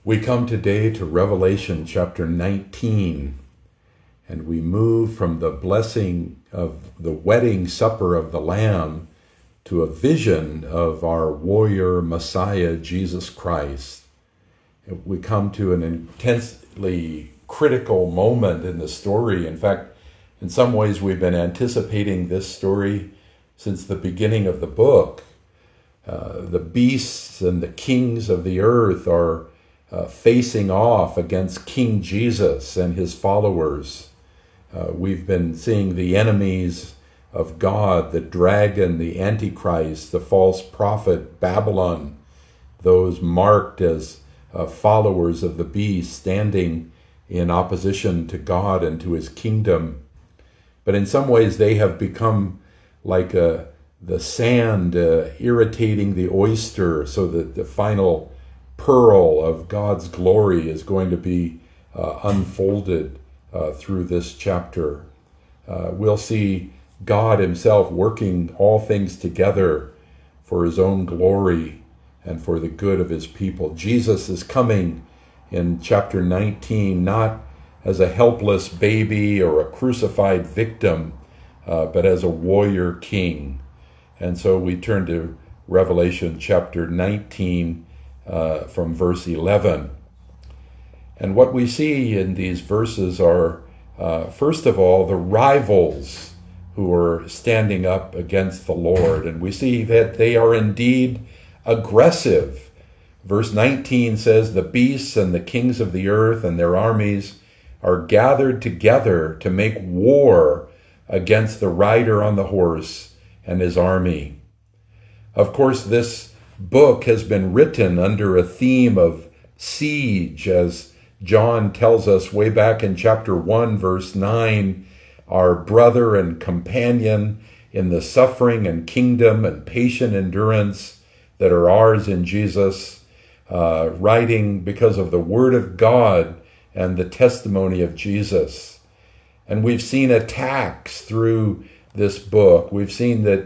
We come today to Revelation chapter 19, and we move from the blessing of the wedding supper of the Lamb to a vision of our warrior Messiah, Jesus Christ. We come to an intensely critical moment in the story. In fact, in some ways, we've been anticipating this story since the beginning of the book. The beasts and the kings of the earth are facing off against King Jesus and his followers. We've been seeing the enemies of God, the dragon, the Antichrist, the false prophet, Babylon, those marked as followers of the beast, standing in opposition to God and to his kingdom. But in some ways they have become like the sand irritating the oyster, so that the final pearl of God's glory is going to be unfolded through this chapter. We'll see God himself working all things together for his own glory and for the good of his people. Jesus is coming in chapter 19, not as a helpless baby or a crucified victim, but as a warrior king. And so we turn to Revelation chapter 19 from verse 11. And what we see in these verses are, first of all, the rivals who are standing up against the Lord. And we see that they are indeed aggressive. Verse 19 says, "The beasts and the kings of the earth and their armies are gathered together to make war against the rider on the horse and his army." Of course, this book has been written under a theme of siege, as John tells us way back in chapter 1, verse 9, our brother and companion in the suffering and kingdom and patient endurance that are ours in Jesus, writing because of the word of God and the testimony of Jesus. And we've seen attacks through this book. We've seen that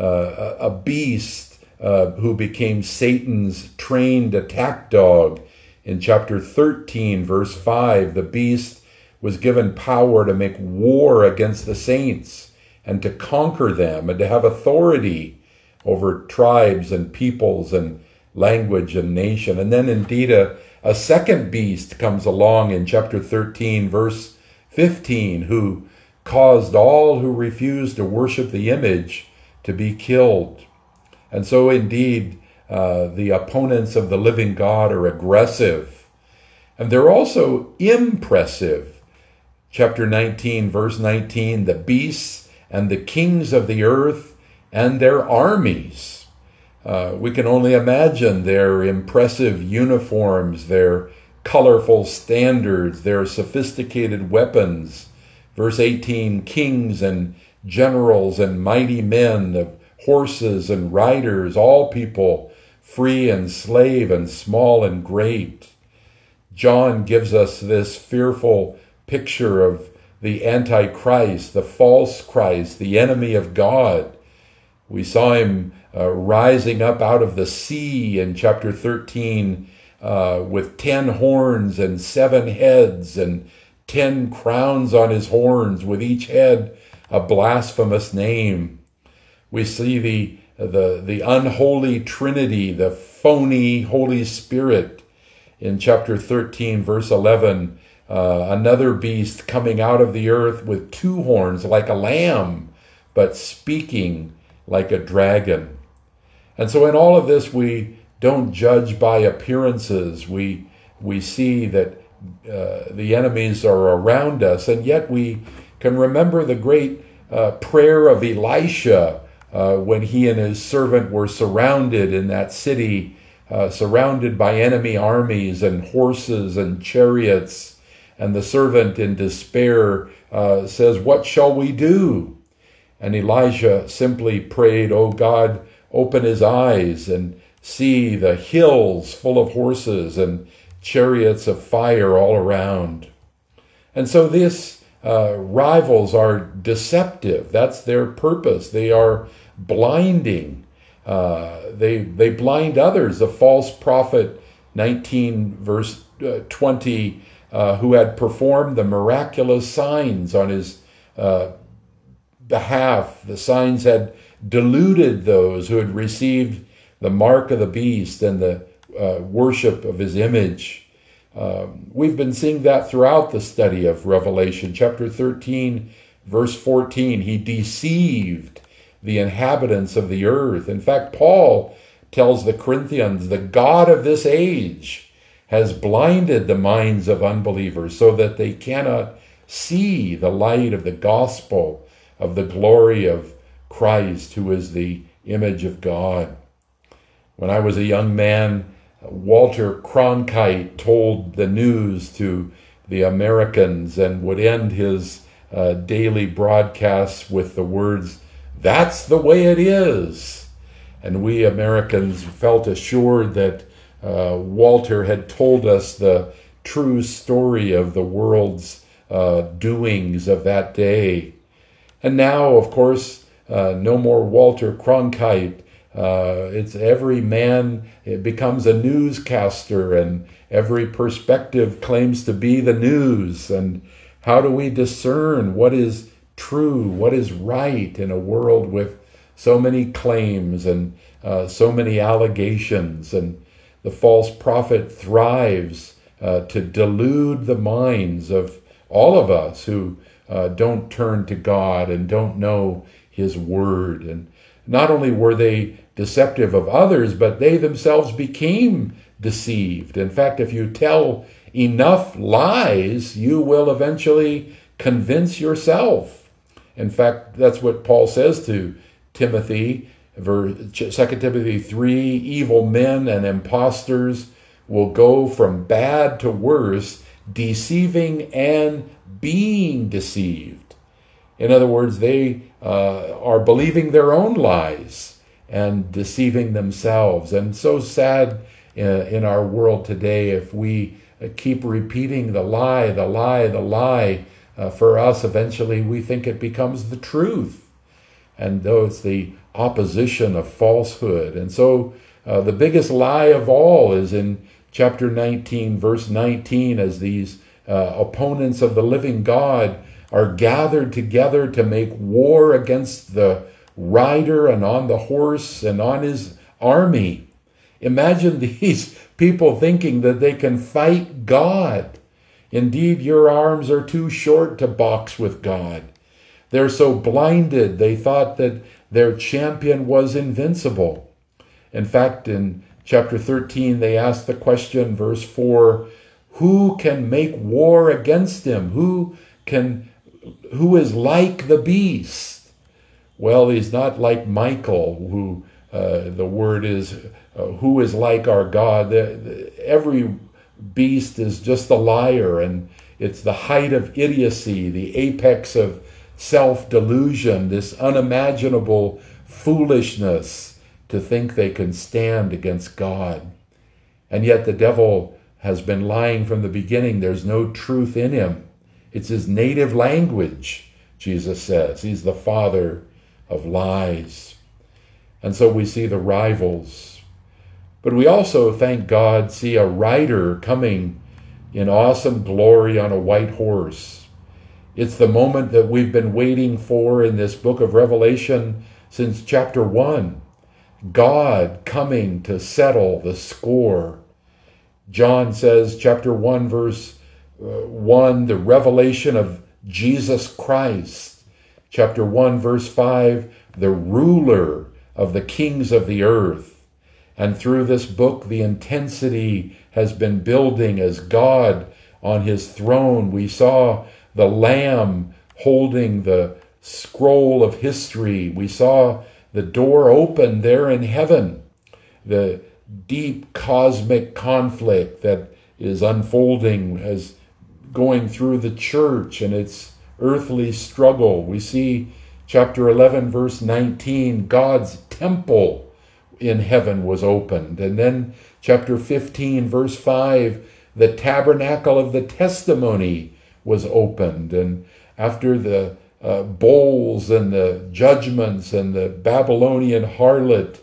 a beast who became Satan's trained attack dog. In chapter 13, verse 5, the beast was given power to make war against the saints and to conquer them and to have authority over tribes and peoples and language and nation. And then indeed a second beast comes along in chapter 13, verse 15, who caused all who refused to worship the image to be killed. And so indeed, the opponents of the living God are aggressive. And they're also impressive. Chapter 19, verse 19, "The beasts and the kings of the earth and their armies." We can only imagine their impressive uniforms, their colorful standards, their sophisticated weapons. Verse 18, "Kings and generals and mighty men of horses and riders, all people, free and slave and small and great." John gives us this fearful picture of the Antichrist, the false Christ, the enemy of God. We saw him rising up out of the sea in chapter 13 with 10 horns and 7 heads and 10 crowns on his horns, with each head a blasphemous name. We see the unholy Trinity, the phony Holy Spirit. In chapter 13, verse 11, another beast coming out of the earth with 2 horns like a lamb, but speaking like a dragon. And so in all of this, we don't judge by appearances. We see that the enemies are around us, and yet we can remember the great prayer of Elisha when he and his servant were surrounded in that city, surrounded by enemy armies and horses and chariots. And the servant in despair says, "What shall we do?" And Elijah simply prayed, "Oh God, open his eyes and see the hills full of horses and chariots of fire all around." And so these rivals are deceptive. That's their purpose. They are blinding. They blind others. The false prophet 19 verse 20, who had performed the miraculous signs on his behalf. The signs had deluded those who had received the mark of the beast and the worship of his image. We've been seeing that throughout the study of Revelation. Chapter 13, verse 14, he deceived the inhabitants of the earth. In fact, Paul tells the Corinthians, the God of this age has blinded the minds of unbelievers so that they cannot see the light of the gospel of the glory of Christ, who is the image of God. When I was a young man, Walter Cronkite told the news to the Americans and would end his daily broadcasts with the words, "That's the way it is." And we Americans felt assured that Walter had told us the true story of the world's doings of that day. And now, of course, no more Walter Cronkite. It's every man, it becomes a newscaster, and every perspective claims to be the news. And how do we discern what is true, what is right in a world with so many claims and so many allegations? And the false prophet thrives to delude the minds of all of us who don't turn to God and don't know his word. And not only were they deceptive of others, but they themselves became deceived. In fact, if you tell enough lies, you will eventually convince yourself. In fact, that's what Paul says to Timothy, 2 Timothy 3, evil men and impostors will go from bad to worse, deceiving and being deceived. In other words, they are believing their own lies and deceiving themselves. And so sad in our world today if we keep repeating the lie, the lie, the lie. For us, eventually we think it becomes the truth. And though it's the opposition of falsehood. And so the biggest lie of all is in chapter 19, verse 19, as these opponents of the living God are gathered together to make war against the rider and on the horse and on his army. Imagine these people thinking that they can fight God. Indeed, your arms are too short to box with God. They're so blinded, they thought that their champion was invincible. In fact, in chapter 13, they asked the question, verse 4, who can make war against him? Who is like the beast? Well, he's not like Michael, who the word is, who is like our God. Every beast is just a liar, and it's the height of idiocy, the apex of self-delusion, this unimaginable foolishness to think they can stand against God. And yet the devil has been lying from the beginning. There's no truth in him. It's his native language, Jesus says. He's the father of lies. And so we see the rivals. But we also, thank God, see a rider coming in awesome glory on a white horse. It's the moment that we've been waiting for in this book of Revelation since chapter 1. God coming to settle the score. John says, chapter 1, verse 1, the revelation of Jesus Christ. Chapter 1, verse 5, the ruler of the kings of the earth. And through this book, the intensity has been building as God on his throne. We saw the Lamb holding the scroll of history. We saw the door open there in heaven. The deep cosmic conflict that is unfolding as going through the church and its earthly struggle. We see chapter 11, verse 19, God's temple in heaven was opened. And then chapter 15, verse 5, the tabernacle of the testimony was opened. And after the bowls and the judgments and the Babylonian harlot,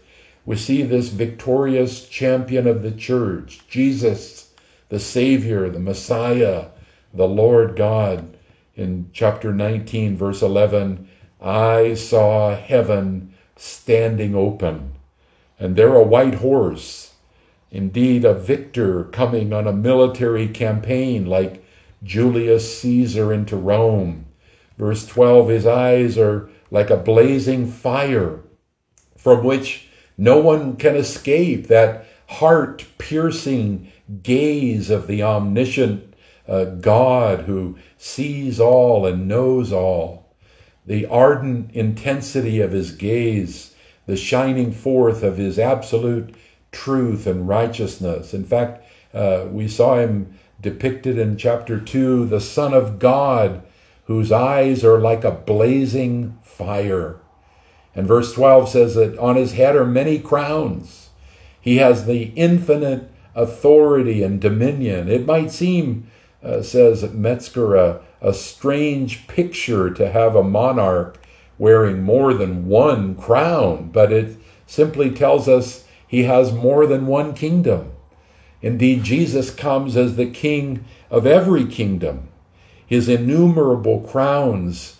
We see this victorious champion of the church, Jesus, the Savior, the Messiah, the Lord God. In chapter 19, verse 11, I saw heaven standing open, and there a white horse, indeed a victor coming on a military campaign like Julius Caesar into Rome. Verse 12, his eyes are like a blazing fire from which no one can escape, that heart-piercing gaze of the omniscient God who sees all and knows all. The ardent intensity of his gaze, the shining forth of his absolute truth and righteousness. In fact, we saw him depicted in chapter 2, the Son of God, whose eyes are like a blazing fire. And verse 12 says that on his head are many crowns. He has the infinite authority and dominion. It might seem, says Metzger, a strange picture to have a monarch wearing more than one crown, but it simply tells us he has more than one kingdom. Indeed, Jesus comes as the king of every kingdom. His innumerable crowns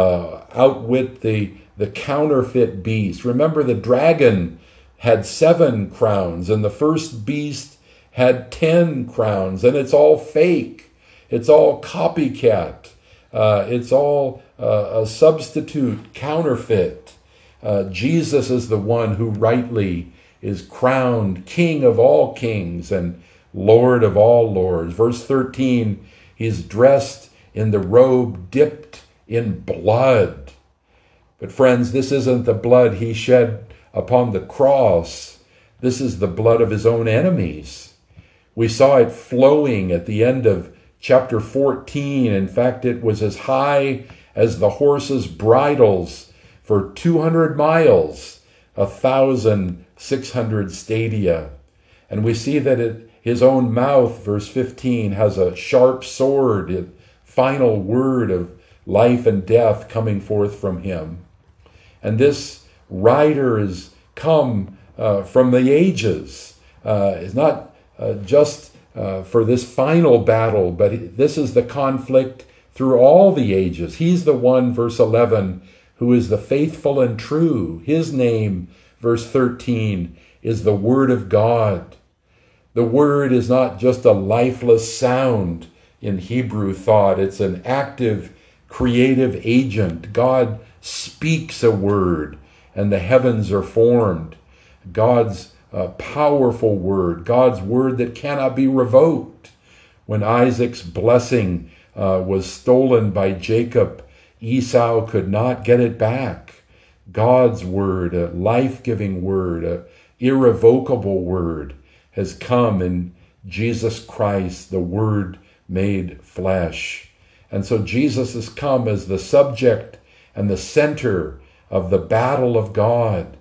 outwit the counterfeit beast. Remember, the dragon had 7 crowns, and the first beast had 10 crowns, and it's all fake. It's all copycat. It's all a substitute counterfeit. Jesus is the one who rightly is crowned King of all kings and Lord of all lords. Verse 13, he's dressed in the robe dipped in blood. But friends, this isn't the blood he shed upon the cross. This is the blood of his own enemies. We saw it flowing at the end of chapter 14. In fact, it was as high as the horses' bridles for 200 miles, 1,600 stadia. And we see that his own mouth, verse 15, has a sharp sword, a final word of life and death coming forth from him. And this rider is come from the ages. It's not just for this final battle, but this is the conflict through all the ages. He's the one, verse 11, who is the faithful and true. His name, verse 13, is the Word of God. The Word is not just a lifeless sound in Hebrew thought. It's an active, creative agent. God speaks a word, and the heavens are formed. God's powerful word, God's word that cannot be revoked. When Isaac's blessing was stolen by Jacob, Esau could not get it back. God's word, a life-giving word, an irrevocable word, has come in Jesus Christ, the Word made flesh. And so Jesus has come as the subject and the center of the battle of God.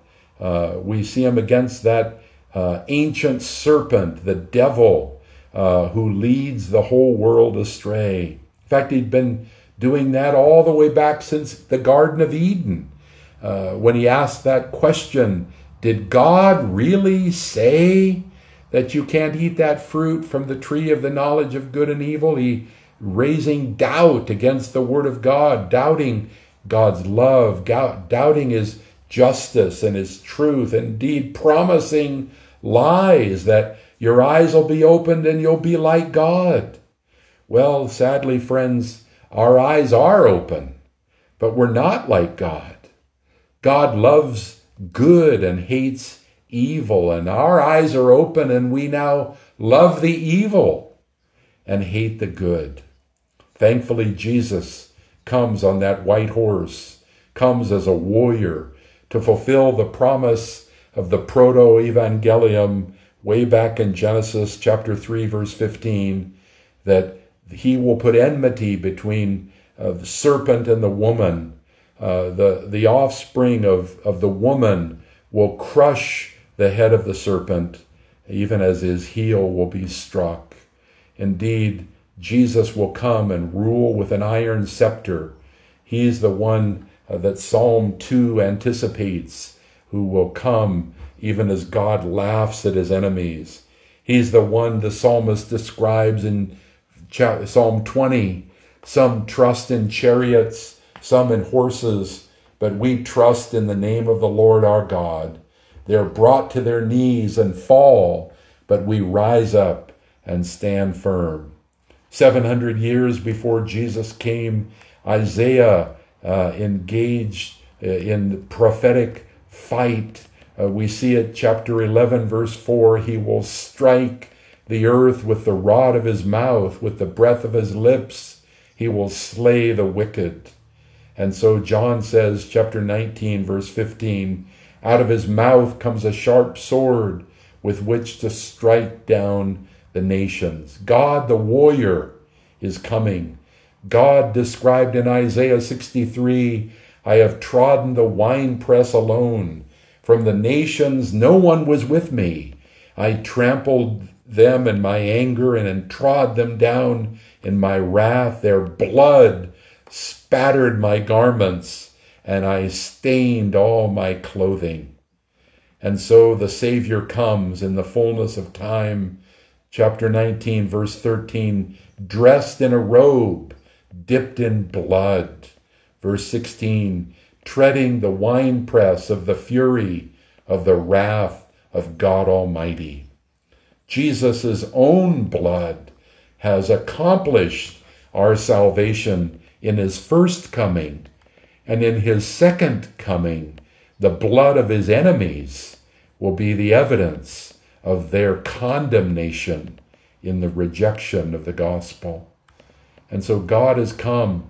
We see him against that ancient serpent, the devil, who leads the whole world astray. In fact, he'd been doing that all the way back since the Garden of Eden. When he asked that question, did God really say that you can't eat that fruit from the tree of the knowledge of good and evil? He raising doubt against the word of God, doubting God's love, doubting his justice and his truth, indeed promising lies that your eyes will be opened and you'll be like God. Well, sadly, friends, our eyes are open, but we're not like God. God loves good and hates evil, and our eyes are open and we now love the evil and hate the good. Thankfully, Jesus comes on that white horse, comes as a warrior to fulfill the promise of the proto-evangelium way back in Genesis chapter 3, verse 15, that he will put enmity between the serpent and the woman. The offspring of the woman will crush the head of the serpent, even as his heel will be struck. Indeed, Jesus will come and rule with an iron scepter. He's the one that Psalm 2 anticipates, who will come even as God laughs at his enemies. He's the one the psalmist describes in Psalm 20. Some trust in chariots, some in horses, but we trust in the name of the Lord our God. They're brought to their knees and fall, but we rise up and stand firm. 700 years before Jesus came, Isaiah engaged in prophetic fight. We see it, chapter 11, verse 4, he will strike the earth with the rod of his mouth, with the breath of his lips. He will slay the wicked. And so John says, chapter 19, verse 15, out of his mouth comes a sharp sword with which to strike down the nations. God, the warrior, is coming. God described in Isaiah 63, I have trodden the winepress alone. From the nations no one was with me. I trampled them in my anger and trod them down in my wrath. Their blood spattered my garments, and I stained all my clothing. And so the Savior comes in the fullness of time. Chapter 19, verse 13, dressed in a robe, dipped in blood. Verse 16, treading the winepress of the fury of the wrath of God Almighty. Jesus' own blood has accomplished our salvation in his first coming, and in his second coming, the blood of his enemies will be the evidence of their condemnation in the rejection of the gospel. And so God has come.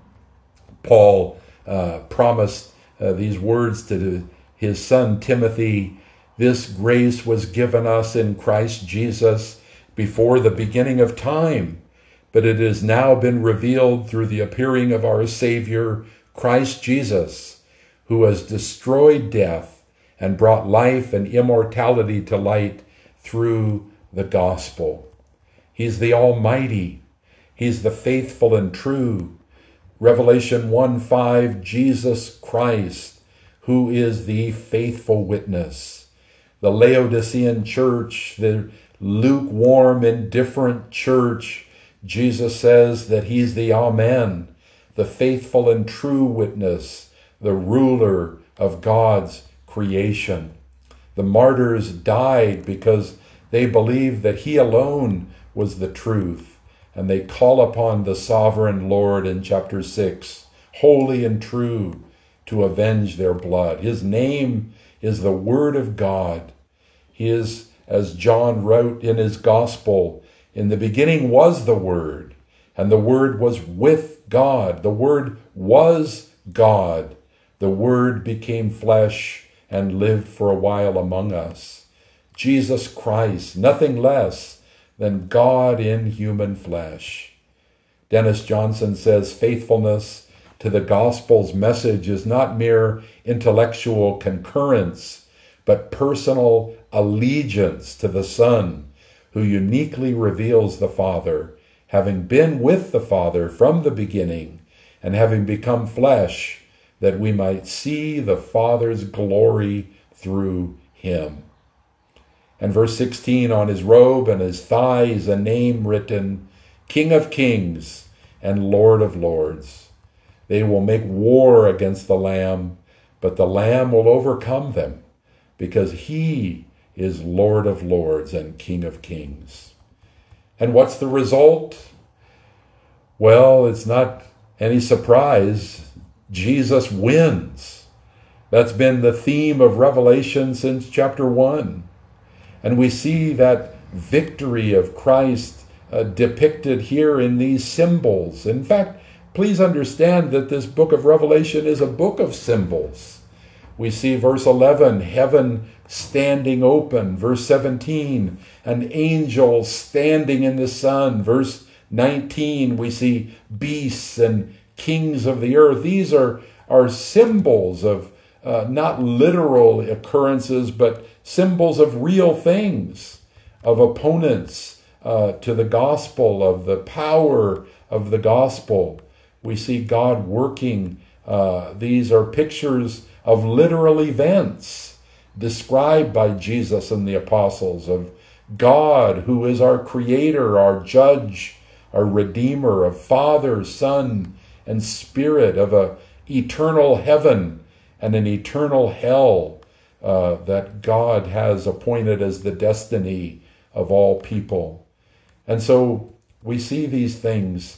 Paul promised these words to his son Timothy. This grace was given us in Christ Jesus before the beginning of time, but it has now been revealed through the appearing of our Savior, Christ Jesus, who has destroyed death and brought life and immortality to light through the gospel. He's the Almighty. He's the faithful and true. Revelation 1:5, Jesus Christ, who is the faithful witness. The Laodicean church, the lukewarm, indifferent church, Jesus says that he's the Amen, the faithful and true witness, the ruler of God's creation. The martyrs died because they believed that he alone was the truth, and they call upon the sovereign Lord in chapter 6, holy and true, to avenge their blood. His name is the Word of God. He is, as John wrote in his gospel, in the beginning was the Word, and the Word was with God. The Word was God. The Word became flesh and lived for a while among us. Jesus Christ, nothing less than God in human flesh. Dennis Johnson says faithfulness to the gospel's message is not mere intellectual concurrence, but personal allegiance to the Son, who uniquely reveals the Father, having been with the Father from the beginning and having become flesh, that we might see the Father's glory through him. And verse 16, on his robe and his thighs a name written, King of Kings and Lord of Lords. They will make war against the Lamb, but the Lamb will overcome them, because he is Lord of Lords and King of Kings. And what's the result? Well, it's not any surprise. Jesus wins. That's been the theme of Revelation since chapter 1. And we see that victory of Christ depicted here in these symbols. In fact, please understand that this book of Revelation is a book of symbols. We see verse 11, heaven standing open. Verse 17, an angel standing in the sun. Verse 19, we see beasts and kings of the earth. These are symbols of not literal occurrences, but symbols of real things, of opponents to the gospel, of the power of the gospel. We see God working. These are pictures of literal events. described by Jesus and the apostles of God, who is our creator, our judge, our redeemer, of Father, Son, and Spirit, of an eternal heaven and an eternal hell that God has appointed as the destiny of all people. And so we see these things.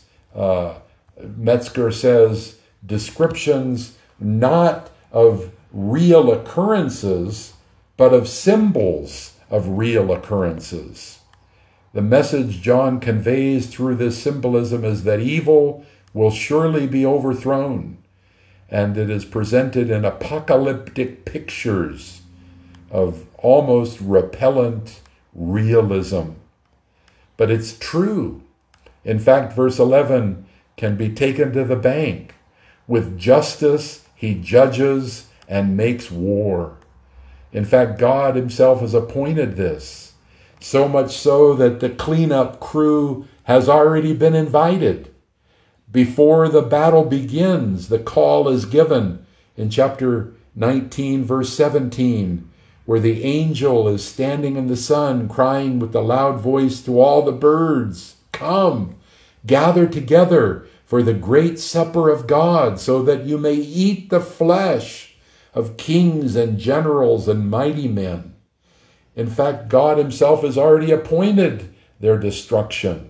Metzger says, descriptions not of real occurrences, but of symbols of real occurrences. The message John conveys through this symbolism is that evil will surely be overthrown, and it is presented in apocalyptic pictures of almost repellent realism. But it's true. In fact, verse 11 can be taken to the bank. With justice, he judges and makes war. In fact, God himself has appointed this, so much so that the cleanup crew has already been invited. Before the battle begins, the call is given in chapter 19, verse 17, where the angel is standing in the sun, crying with a loud voice to all the birds, "Come, gather together for the great supper of God, so that you may eat the flesh of kings and generals and mighty men." In fact, God himself has already appointed their destruction.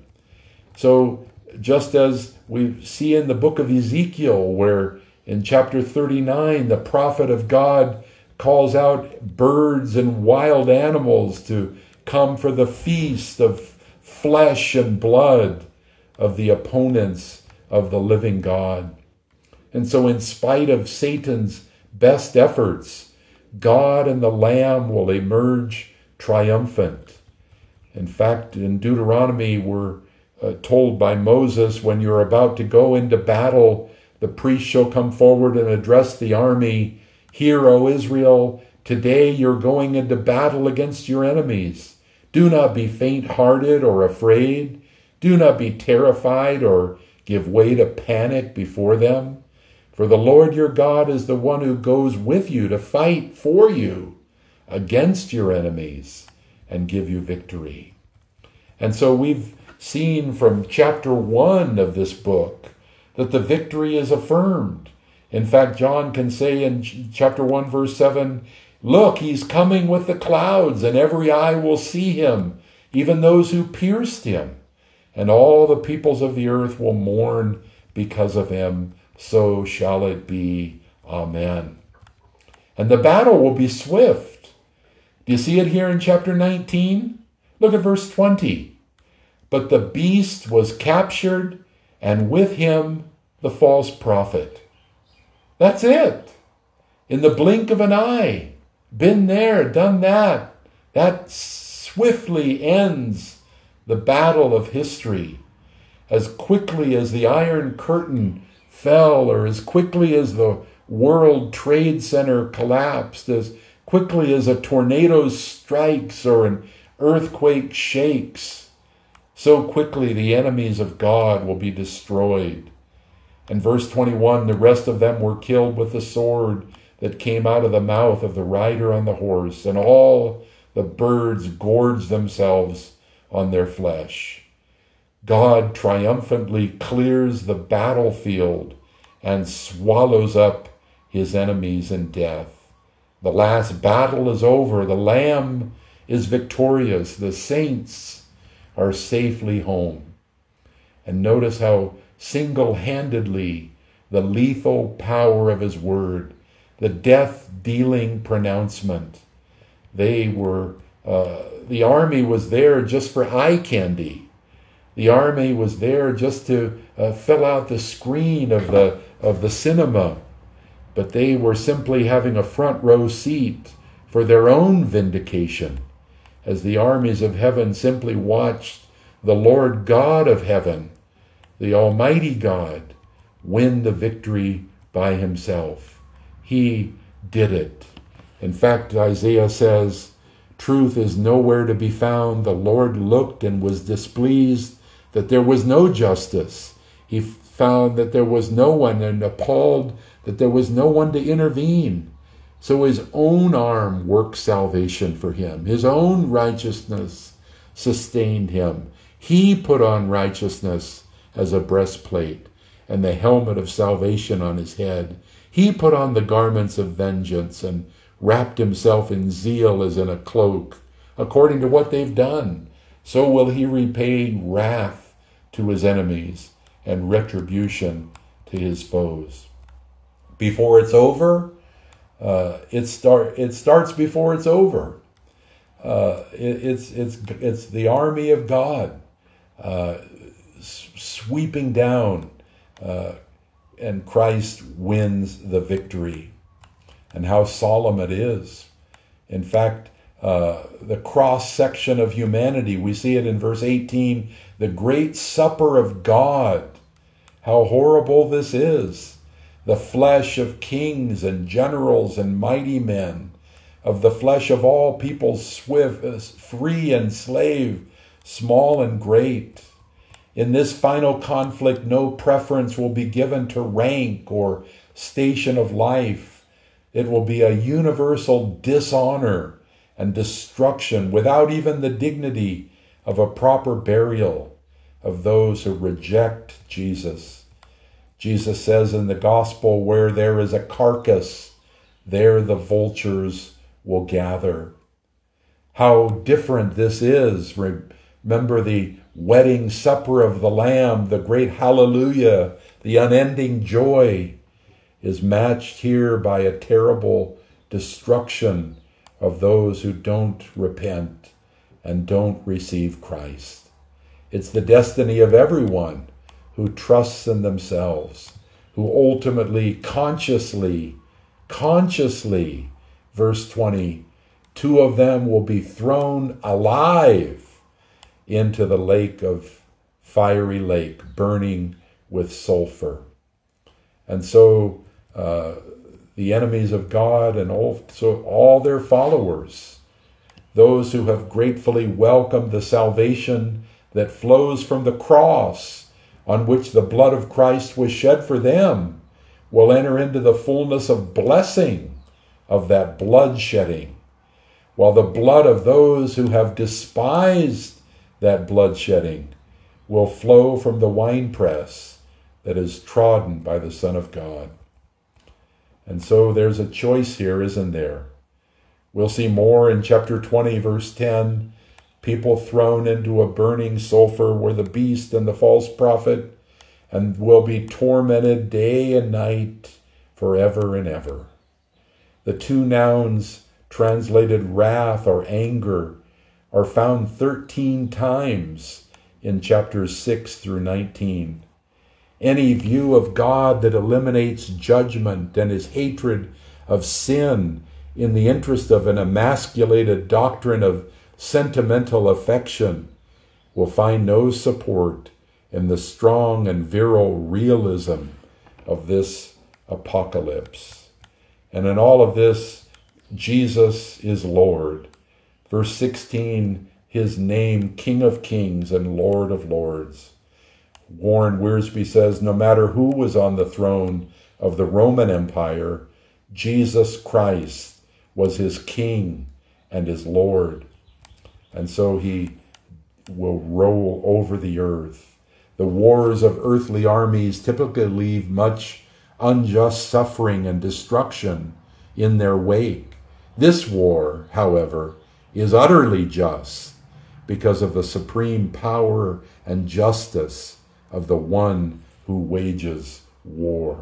So just as we see in the book of Ezekiel, where in chapter 39, the prophet of God calls out birds and wild animals to come for the feast of flesh and blood of the opponents of the living God. And so in spite of Satan's best efforts, God and the Lamb will emerge triumphant. In fact, in Deuteronomy, we're told by Moses, when you're about to go into battle, the priest shall come forward and address the army. "Hear, O Israel, today you're going into battle against your enemies. Do not be faint-hearted or afraid. Do not be terrified or give way to panic before them. For the Lord your God is the one who goes with you to fight for you against your enemies and give you victory." And so we've seen from chapter 1 of this book that the victory is affirmed. In fact, John can say in chapter 1, verse 7, "Look, he's coming with the clouds, and every eye will see him, even those who pierced him. And all the peoples of the earth will mourn because of him. So shall it be. Amen." And the battle will be swift. Do you see it here in chapter 19? Look at verse 20. "But the beast was captured, and with him the false prophet." That's it. In the blink of an eye. Been there, done that. That swiftly ends the battle of history. As quickly as the Iron Curtain fell, or as quickly as the World Trade Center collapsed, as quickly as a tornado strikes or an earthquake shakes, so quickly the enemies of God will be destroyed. In verse 21, the rest of them were killed with the sword that came out of the mouth of the rider on the horse, and all the birds gorged themselves on their flesh. God triumphantly clears the battlefield and swallows up his enemies in death. The last battle is over. The Lamb is victorious. The saints are safely home. And notice how single-handedly the lethal power of his word, the death-dealing pronouncement, the army was there just for eye candy. The army was there just to fill out the screen of the cinema, but they were simply having a front row seat for their own vindication, as the armies of heaven simply watched the Lord God of heaven, the Almighty God, win the victory by himself. He did it. In fact, Isaiah says, "Truth is nowhere to be found. The Lord looked and was displeased that there was no justice. He found that there was no one, and appalled that there was no one to intervene. So his own arm worked salvation for him. His own righteousness sustained him. He put on righteousness as a breastplate and the helmet of salvation on his head. He put on the garments of vengeance and wrapped himself in zeal as in a cloak. According to what they've done, so will he repay wrath to his enemies and retribution to his foes. Before it's over, it starts before it's over. It's the army of God sweeping down, and Christ wins the victory. And how solemn it is. In fact, the cross-section of humanity, we see it in verse 18, the great supper of God. How horrible this is. The flesh of kings and generals and mighty men, of the flesh of all people, free and slave, small and great. In this final conflict, no preference will be given to rank or station of life. It will be a universal dishonor and destruction without even the dignity of a proper burial of those who reject Jesus. Jesus says in the gospel, where there is a carcass, there the vultures will gather. How different this is. Remember the wedding supper of the Lamb, the great hallelujah, the unending joy is matched here by a terrible destruction of those who don't repent and don't receive Christ. It's the destiny of everyone who trusts in themselves, who ultimately, consciously, verse 20, 2 of them will be thrown alive into the fiery lake, burning with sulfur. And so the enemies of God and also all their followers, those who have gratefully welcomed the salvation that flows from the cross on which the blood of Christ was shed for them, will enter into the fullness of blessing of that blood shedding, while the blood of those who have despised that blood shedding will flow from the winepress that is trodden by the Son of God. And so there's a choice here, isn't there? We'll see more in chapter 20, verse 10. People thrown into a burning sulfur where the beast and the false prophet, and will be tormented day and night forever and ever. The 2 nouns translated wrath or anger are found 13 times in chapters 6 through 19. Any view of God that eliminates judgment and his hatred of sin in the interest of an emasculated doctrine of sentimental affection will find no support in the strong and virile realism of this apocalypse. And in all of this, Jesus is Lord. Verse 16, his name, King of Kings and Lord of Lords. Warren Wiersbe says, no matter who was on the throne of the Roman Empire, Jesus Christ was his King and his Lord. And so he will roll over the earth. The wars of earthly armies typically leave much unjust suffering and destruction in their wake. This war, however, is utterly just because of the supreme power and justice of the one who wages war.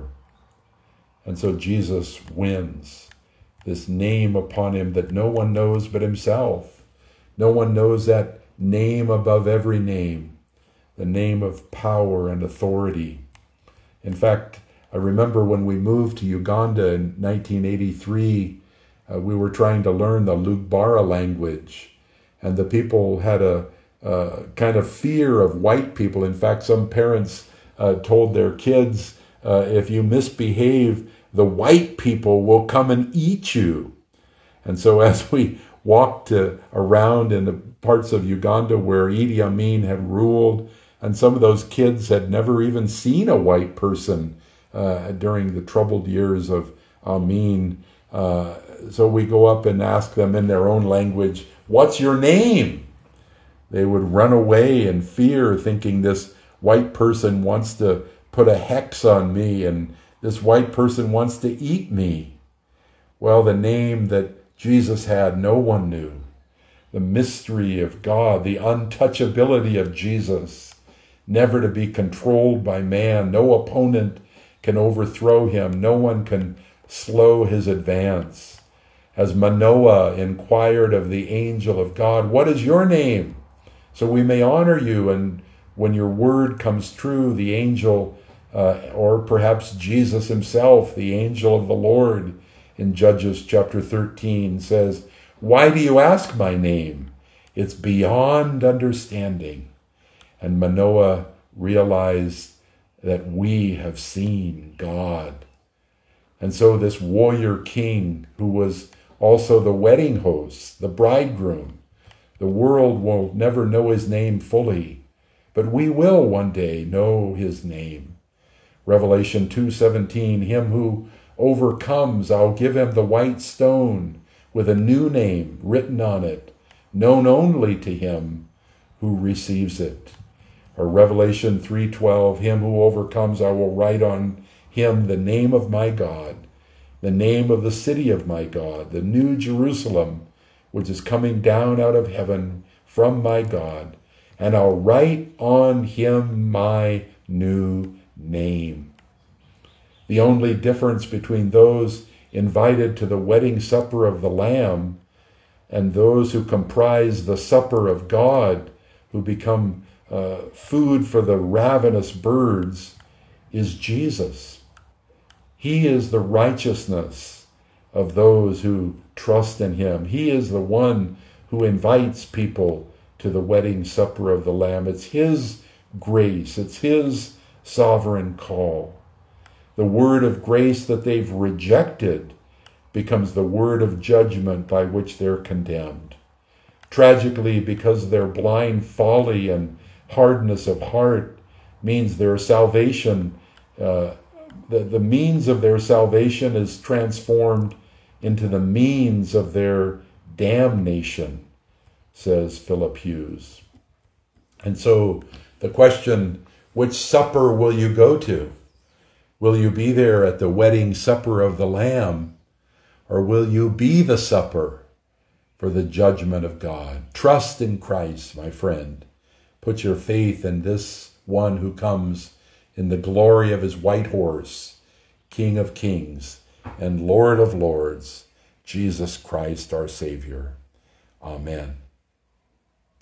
And so Jesus wins. This name upon him that no one knows but himself. No one knows that name above every name, the name of power and authority. In fact, I remember when we moved to Uganda in 1983, we were trying to learn the Lugbara language, and the people had a kind of fear of white people. In fact, some parents told their kids, if you misbehave, the white people will come and eat you. And so as we walked around in the parts of Uganda where Idi Amin had ruled, and some of those kids had never even seen a white person during the troubled years of Amin, so we go up and ask them in their own language, "What's your name?" They would run away in fear, thinking this white person wants to put a hex on me and this white person wants to eat me. Well, the name that Jesus had, no one knew. The mystery of God, the untouchability of Jesus, never to be controlled by man. No opponent can overthrow him. No one can slow his advance. As Manoah inquired of the angel of God, "What is your name? So we may honor you." And when your word comes true, the angel, or perhaps Jesus himself, the angel of the Lord, in Judges chapter 13 says, "Why do you ask my name? It's beyond understanding." And Manoah realized that we have seen God. And so this warrior king, who was also the wedding host, the bridegroom, the world will never know his name fully, but we will one day know his name. Revelation 2:17, "Him who overcomes, I'll give him the white stone with a new name written on it, known only to him who receives it." Or Revelation 3:12, "Him who overcomes, I will write on him the name of my God, the name of the city of my God, the new Jerusalem, which is coming down out of heaven from my God, and I'll write on him my new name." The only difference between those invited to the wedding supper of the Lamb and those who comprise the supper of God, who become food for the ravenous birds, is Jesus. He is the righteousness of those who trust in him. He is the one who invites people to the wedding supper of the Lamb. It's his grace. It's his sovereign call. The word of grace that they've rejected becomes the word of judgment by which they're condemned. Tragically, because their blind folly and hardness of heart means their salvation, the means of their salvation is transformed into the means of their damnation, says Philip Hughes. And so the question, which supper will you go to? Will you be there at the wedding supper of the Lamb, or will you be the supper for the judgment of God? Trust in Christ, my friend. Put your faith in this one who comes in the glory of his white horse, King of kings and Lord of lords, Jesus Christ our Savior. Amen.